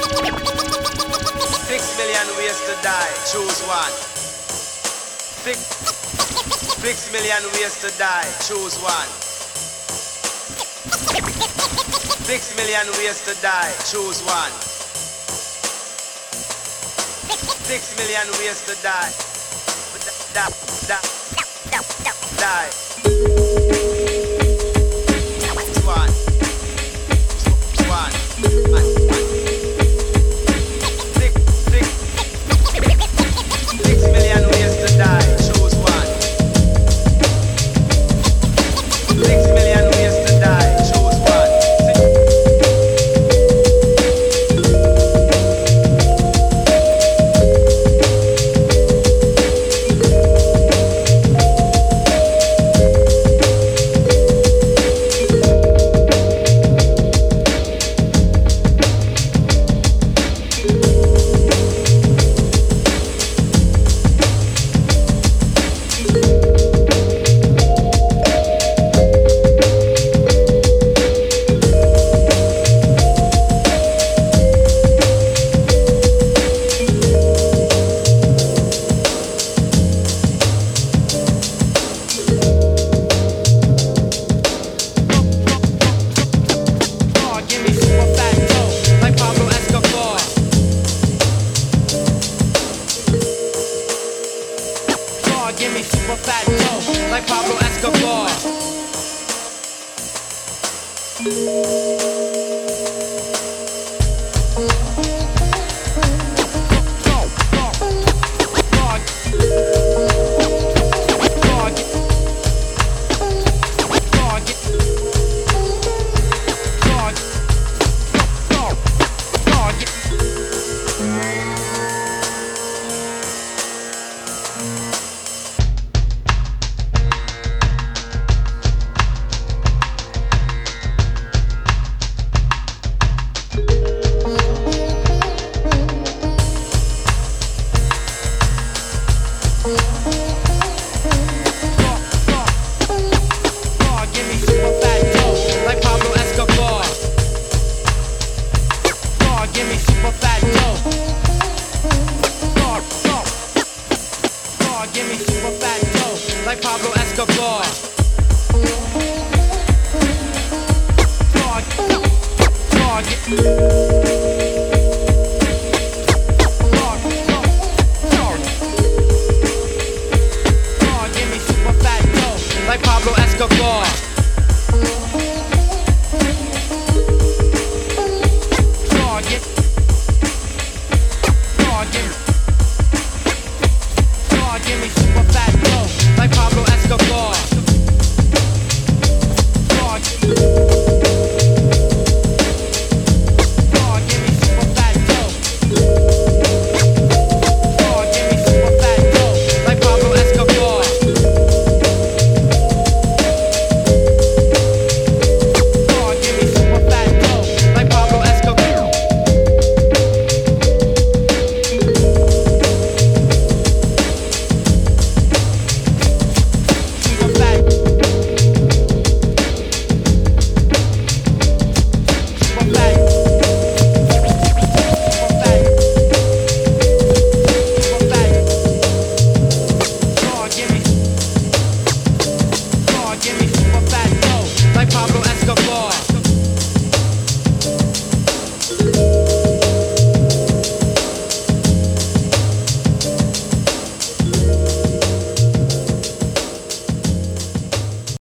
6 million ways to die, choose one. 6 million ways to die, choose one. 6 million ways to die, choose one. 6 million ways to die. Die. One. 6 million ways to die, choose one. 6 million ways to die, choose one. 'Pablo